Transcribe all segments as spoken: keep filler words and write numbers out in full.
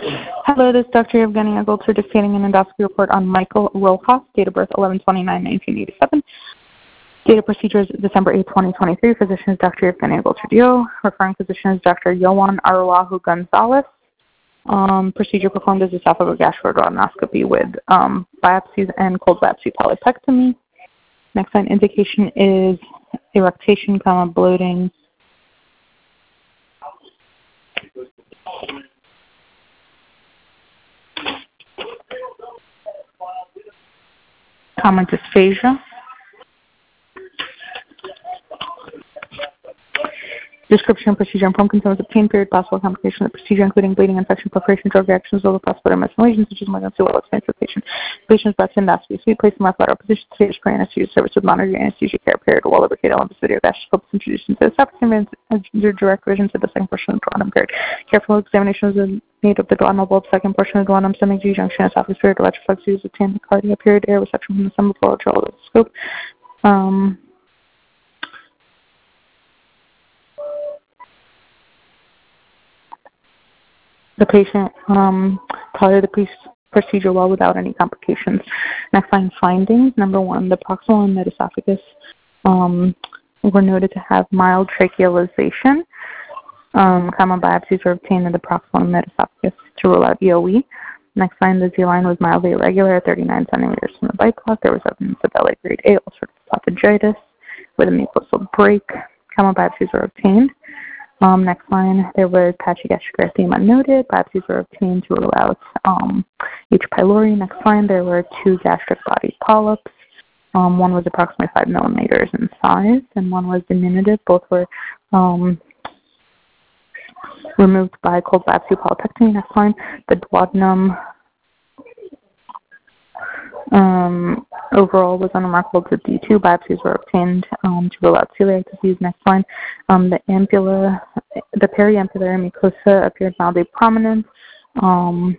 Hello, this is Doctor Evgenia Goltzer dictating an endoscopy report on Michael Rojas, date of birth eleven twenty-nine nineteen eighty-seven. Date of procedure is December eighth, twenty twenty-three. Physician is Doctor Evgenia Goltzer Dio. Referring physician is Doctor Yohan Araujo Gonzalez. Um, procedure performed as esophagogastroduodenoscopy with um, biopsies and cold biopsy polypectomy. Next line indication is eructation, comma, bloating. Common dysphagia. Description, procedure, and prone concerns obtained, period, possible complications of the procedure, including bleeding, infection, perforation, drug reactions, over possible lesions, such as emergency well expense for patient. Patient's breast endoscopy. Sweet placed in left lateral position, stage for anesthesia service with monitoring anesthesia care, period, while lubricated on the video gastroscope is introduced into the esophagus and direct vision to the second portion of the duodenum, period. Careful examination is made of the duodenal bulb, second portion of the duodenum, stomach, G-junction, esophagus, period, electroflex use of tachycardia, period, air reception from the semipleural scope. Um, The patient um, tolerated the procedure well without any complications. Next line findings. Number one, the proximal and mid-esophagus um, were noted to have mild trachealization. Um, common biopsies were obtained in the proximal and mid-esophagus to rule out E O E. Next line, the Z-line was mildly irregular at thirty-nine centimeters from the bite block. There was evidence of L A grade A ulcerative esophagitis with a mucosal break. Common biopsies were obtained. Um, next line, there was patchy gastric erythema noted. Biopsies were obtained to rule out um, H. pylori. Next line, there were two gastric body polyps. Um, one was approximately five millimeters in size, and one was diminutive. Both were um, removed by cold biopsy polypectomy. Next line, the duodenum Um, overall was unremarkable to D two. Biopsies were obtained um, to rule out celiac disease. Next line, um, the ampulla, the periampullary mucosa appeared mildly prominent. Um,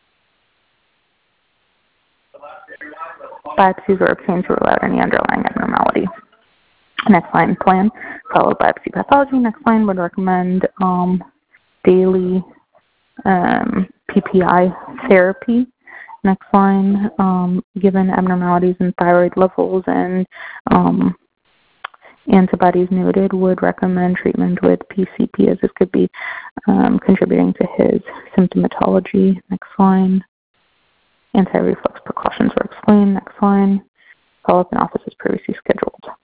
biopsies were obtained to rule out any underlying abnormality. Next line, plan, followed biopsy pathology. Next line, would recommend um, daily um, P P I therapy. Next line, um, given abnormalities in thyroid levels and um, antibodies noted, would recommend treatment with P C P, as this could be um, contributing to his symptomatology. Next line, anti-reflux precautions were explained. Next line, follow-up in office as previously scheduled.